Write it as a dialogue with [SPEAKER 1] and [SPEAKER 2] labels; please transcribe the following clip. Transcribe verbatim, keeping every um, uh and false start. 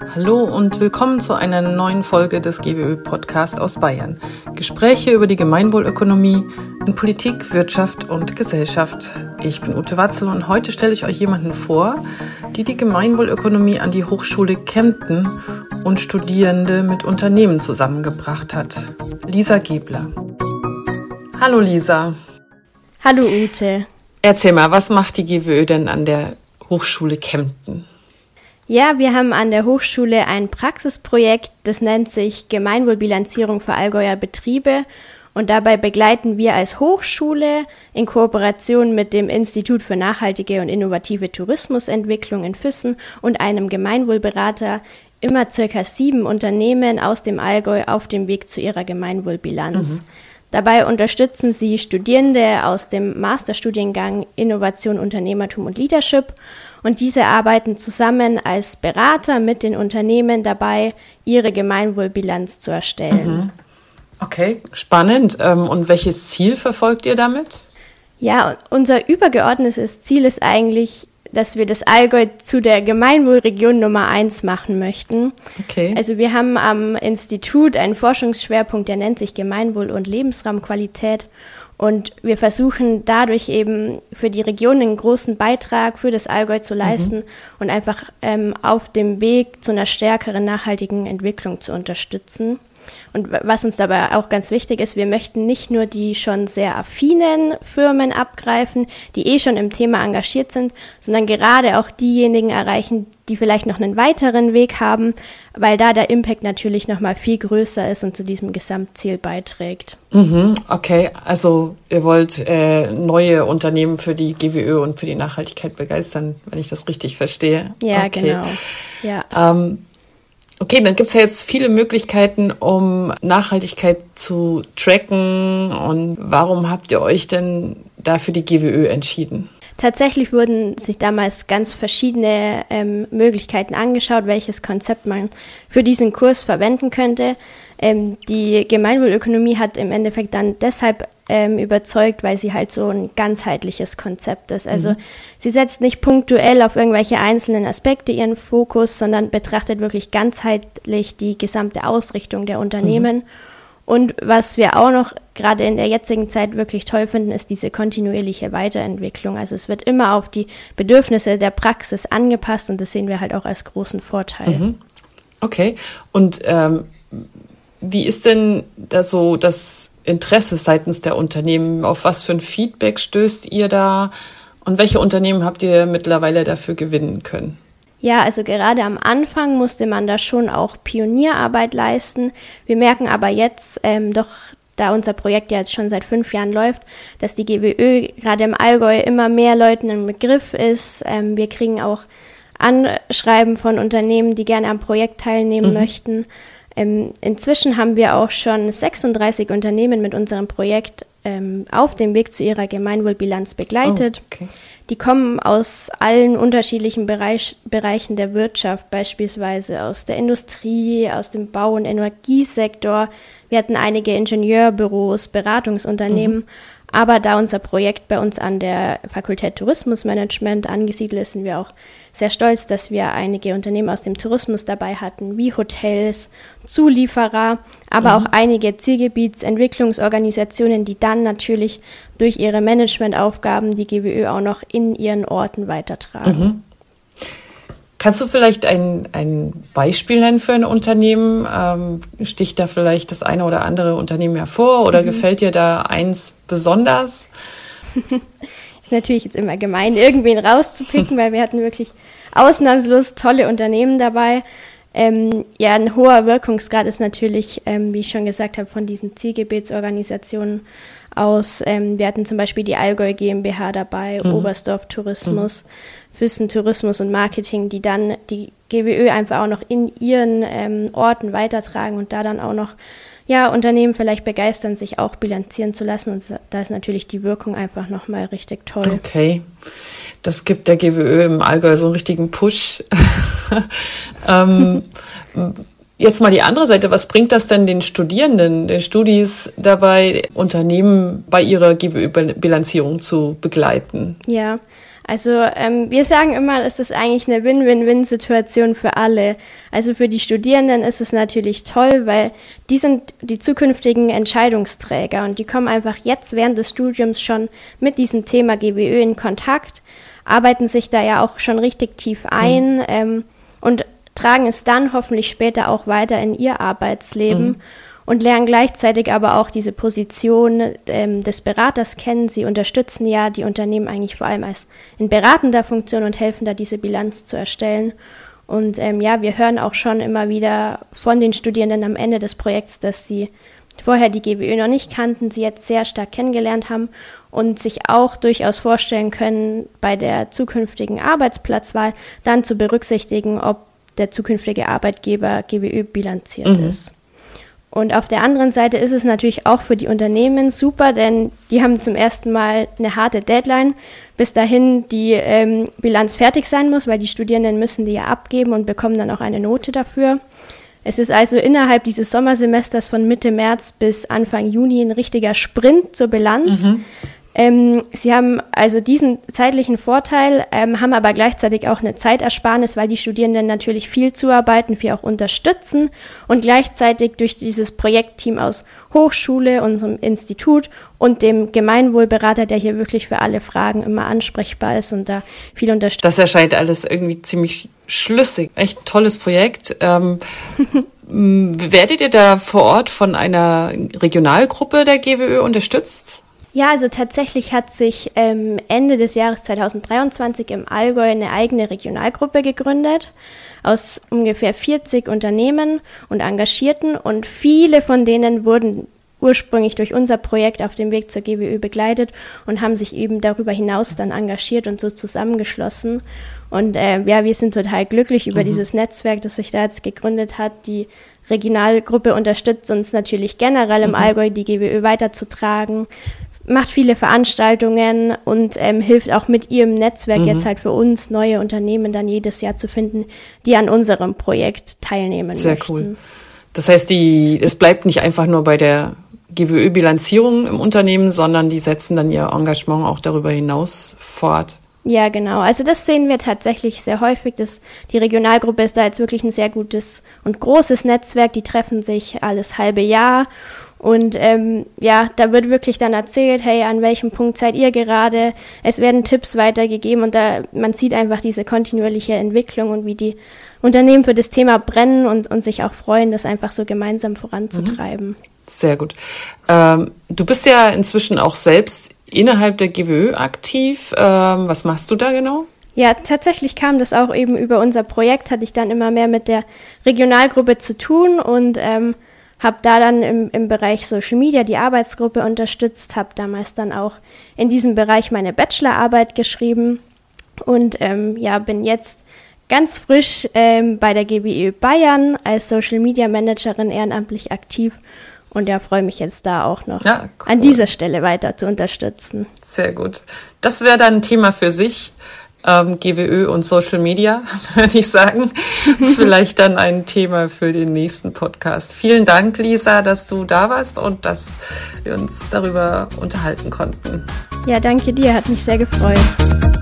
[SPEAKER 1] Hallo und willkommen zu einer neuen Folge des G W Ö-Podcast aus Bayern. Gespräche über die Gemeinwohlökonomie in Politik, Wirtschaft und Gesellschaft. Ich bin Ute Watzel und heute stelle ich euch jemanden vor, die die Gemeinwohlökonomie an die Hochschule Kempten und Studierende mit Unternehmen zusammengebracht hat. Lisa Gebler. Hallo Lisa.
[SPEAKER 2] Hallo Ute.
[SPEAKER 1] Erzähl mal, was macht die G W Ö denn an der Hochschule Kempten?
[SPEAKER 2] Ja, wir haben an der Hochschule ein Praxisprojekt, das nennt sich Gemeinwohlbilanzierung für Allgäuer Betriebe. Und dabei begleiten wir als Hochschule in Kooperation mit dem Institut für nachhaltige und innovative Tourismusentwicklung in Füssen und einem Gemeinwohlberater immer circa sieben Unternehmen aus dem Allgäu auf dem Weg zu ihrer Gemeinwohlbilanz. Mhm. Dabei unterstützen sie Studierende aus dem Masterstudiengang Innovation, Unternehmertum und Leadership. Und diese arbeiten zusammen als Berater mit den Unternehmen dabei, ihre Gemeinwohlbilanz zu erstellen.
[SPEAKER 1] Mhm. Okay, spannend. Und welches Ziel verfolgt ihr damit?
[SPEAKER 2] Ja, unser übergeordnetes Ziel ist eigentlich, dass wir das Allgäu zu der Gemeinwohlregion Nummer eins machen möchten.
[SPEAKER 1] Okay.
[SPEAKER 2] Also wir haben am Institut einen Forschungsschwerpunkt, der nennt sich Gemeinwohl- und Lebensraumqualität. Und wir versuchen dadurch eben für die Region einen großen Beitrag für das Allgäu zu leisten mhm. und einfach ähm, auf dem Weg zu einer stärkeren nachhaltigen Entwicklung zu unterstützen. Und was uns dabei auch ganz wichtig ist, wir möchten nicht nur die schon sehr affinen Firmen abgreifen, die eh schon im Thema engagiert sind, sondern gerade auch diejenigen erreichen, die vielleicht noch einen weiteren Weg haben, weil da der Impact natürlich noch mal viel größer ist und zu diesem Gesamtziel beiträgt.
[SPEAKER 1] Mhm, okay, also ihr wollt äh, neue Unternehmen für die G W Ö und für die Nachhaltigkeit begeistern, wenn ich das richtig verstehe.
[SPEAKER 2] Ja,
[SPEAKER 1] okay.
[SPEAKER 2] Genau. Ja.
[SPEAKER 1] Ähm, Okay, dann gibt's ja jetzt viele Möglichkeiten, um Nachhaltigkeit zu tracken. Und warum habt ihr euch denn da für die G W Ö entschieden?
[SPEAKER 2] Tatsächlich wurden sich damals ganz verschiedene ähm, Möglichkeiten angeschaut, welches Konzept man für diesen Kurs verwenden könnte. Ähm, die Gemeinwohlökonomie hat im Endeffekt dann deshalb ähm, überzeugt, weil sie halt so ein ganzheitliches Konzept ist. Also mhm. sie setzt nicht punktuell auf irgendwelche einzelnen Aspekte ihren Fokus, sondern betrachtet wirklich ganzheitlich die gesamte Ausrichtung der Unternehmen. Mhm. Und was wir auch noch gerade in der jetzigen Zeit wirklich toll finden, ist diese kontinuierliche Weiterentwicklung. Also es wird immer auf die Bedürfnisse der Praxis angepasst und das sehen wir halt auch als großen Vorteil.
[SPEAKER 1] Mhm. Okay, und ähm, wie ist denn da so das Interesse seitens der Unternehmen? Auf was für ein Feedback stößt ihr da? Und welche Unternehmen habt ihr mittlerweile dafür gewinnen können?
[SPEAKER 2] Ja, also gerade am Anfang musste man da schon auch Pionierarbeit leisten. Wir merken aber jetzt ähm, doch, da unser Projekt ja jetzt schon seit fünf Jahren läuft, dass die G W Ö gerade im Allgäu immer mehr Leuten ein Begriff ist. Ähm, wir kriegen auch Anschreiben von Unternehmen, die gerne am Projekt teilnehmen mhm. möchten. Ähm, inzwischen haben wir auch schon sechsunddreißig Unternehmen mit unserem Projekt ähm, auf dem Weg zu ihrer Gemeinwohlbilanz begleitet.
[SPEAKER 1] Oh, okay.
[SPEAKER 2] Die kommen aus allen unterschiedlichen Bereich, Bereichen der Wirtschaft, beispielsweise aus der Industrie, aus dem Bau- und Energiesektor. Wir hatten einige Ingenieurbüros, Beratungsunternehmen. Mhm. Aber da unser Projekt bei uns an der Fakultät Tourismusmanagement angesiedelt ist, sind wir auch sehr stolz, dass wir einige Unternehmen aus dem Tourismus dabei hatten, wie Hotels, Zulieferer, aber mhm. auch einige Zielgebietsentwicklungsorganisationen, die dann natürlich durch ihre Managementaufgaben die G W Ö auch noch in ihren Orten weitertragen.
[SPEAKER 1] Mhm. Kannst du vielleicht ein, ein Beispiel nennen für ein Unternehmen? Ähm, sticht da vielleicht das eine oder andere Unternehmen hervor oder mhm. gefällt dir da eins besonders?
[SPEAKER 2] Ist natürlich jetzt immer gemein, irgendwen rauszupicken, weil wir hatten wirklich ausnahmslos tolle Unternehmen dabei. Ähm, ja, ein hoher Wirkungsgrad ist natürlich, ähm, wie ich schon gesagt habe, von diesen Zielgebetsorganisationen aus. Ähm, wir hatten zum Beispiel die Allgäu GmbH dabei, mhm. Oberstdorf Tourismus, mhm. Füssen Tourismus und Marketing, die dann die G W Ö einfach auch noch in ihren ähm, Orten weitertragen und da dann auch noch ja, Unternehmen vielleicht begeistern, sich auch bilanzieren zu lassen. Und da ist natürlich die Wirkung einfach nochmal richtig toll.
[SPEAKER 1] Okay, das gibt der G W Ö im Allgäu so einen richtigen Push. ähm, jetzt mal die andere Seite, was bringt das denn den Studierenden, den Studis dabei, Unternehmen bei ihrer G W Ö-Bilanzierung zu begleiten?
[SPEAKER 2] Ja, Also ähm, wir sagen immer, es ist eigentlich eine Win-Win-Win-Situation für alle. Also für die Studierenden ist es natürlich toll, weil die sind die zukünftigen Entscheidungsträger und die kommen einfach jetzt während des Studiums schon mit diesem Thema G W Ö in Kontakt, arbeiten sich da ja auch schon richtig tief ein mhm. ähm, und tragen es dann hoffentlich später auch weiter in ihr Arbeitsleben. Mhm. Und lernen gleichzeitig aber auch diese Position ähm, des Beraters kennen. Sie unterstützen ja die Unternehmen eigentlich vor allem als in beratender Funktion und helfen da, diese Bilanz zu erstellen. Und ähm, ja, wir hören auch schon immer wieder von den Studierenden am Ende des Projekts, dass sie vorher die G W Ö noch nicht kannten, sie jetzt sehr stark kennengelernt haben und sich auch durchaus vorstellen können, bei der zukünftigen Arbeitsplatzwahl dann zu berücksichtigen, ob der zukünftige Arbeitgeber G W Ö bilanziert mhm. ist. Und auf der anderen Seite ist es natürlich auch für die Unternehmen super, denn die haben zum ersten Mal eine harte Deadline, bis dahin die ähm, Bilanz fertig sein muss, weil die Studierenden müssen die ja abgeben und bekommen dann auch eine Note dafür. Es ist also innerhalb dieses Sommersemesters von Mitte März bis Anfang Juni ein richtiger Sprint zur Bilanz. Mhm. Ähm, sie haben also diesen zeitlichen Vorteil, ähm, haben aber gleichzeitig auch eine Zeitersparnis, weil die Studierenden natürlich viel zuarbeiten, viel auch unterstützen und gleichzeitig durch dieses Projektteam aus Hochschule, unserem Institut und dem Gemeinwohlberater, der hier wirklich für alle Fragen immer ansprechbar ist und da viel unterstützt.
[SPEAKER 1] Das erscheint alles irgendwie ziemlich schlüssig. Echt ein tolles Projekt. Ähm, werdet ihr da vor Ort von einer Regionalgruppe der G W Ö unterstützt?
[SPEAKER 2] Ja, also tatsächlich hat sich ähm, Ende des Jahres zweitausenddreiundzwanzig im Allgäu eine eigene Regionalgruppe gegründet aus ungefähr vierzig Unternehmen und Engagierten und viele von denen wurden ursprünglich durch unser Projekt auf dem Weg zur G W Ö begleitet und haben sich eben darüber hinaus dann engagiert und so zusammengeschlossen. Und äh, ja, wir sind total glücklich über mhm. dieses Netzwerk, das sich da jetzt gegründet hat. Die Regionalgruppe unterstützt uns natürlich generell im mhm. Allgäu, die G W Ö weiterzutragen, macht viele Veranstaltungen und ähm, hilft auch mit ihrem Netzwerk mhm. jetzt halt für uns, neue Unternehmen dann jedes Jahr zu finden, die an unserem Projekt teilnehmen
[SPEAKER 1] Sehr
[SPEAKER 2] möchten.
[SPEAKER 1] Cool. Das heißt, die, es bleibt nicht einfach nur bei der G W Ö-Bilanzierung im Unternehmen, sondern die setzen dann ihr Engagement auch darüber hinaus fort.
[SPEAKER 2] Ja, genau. Also das sehen wir tatsächlich sehr häufig. Dass die Regionalgruppe ist da jetzt wirklich ein sehr gutes und großes Netzwerk. Die treffen sich alles halbe Jahr. Und ähm, ja, da wird wirklich dann erzählt, hey, an welchem Punkt seid ihr gerade? Es werden Tipps weitergegeben und da man sieht einfach diese kontinuierliche Entwicklung und wie die Unternehmen für das Thema brennen und, und sich auch freuen, das einfach so gemeinsam voranzutreiben.
[SPEAKER 1] Sehr gut. Ähm, du bist ja inzwischen auch selbst innerhalb der G W Ö aktiv. Ähm, was machst du da genau?
[SPEAKER 2] Ja, tatsächlich kam das auch eben über unser Projekt, hatte ich dann immer mehr mit der Regionalgruppe zu tun und ähm, habe da dann im, im Bereich Social Media die Arbeitsgruppe unterstützt, habe damals dann auch in diesem Bereich meine Bachelorarbeit geschrieben und ähm, ja, bin jetzt ganz frisch ähm, bei der G W Ö Bayern als Social Media Managerin ehrenamtlich aktiv und ja, freue mich jetzt da auch noch ja, cool. an dieser Stelle weiter zu unterstützen.
[SPEAKER 1] Sehr gut. Das wäre dann ein Thema für sich. Ähm, G W Ö und Social Media, würde ich sagen. Vielleicht dann ein Thema für den nächsten Podcast. Vielen Dank, Lisa, dass du da warst und dass wir uns darüber unterhalten konnten.
[SPEAKER 2] Ja, danke dir, hat mich sehr gefreut.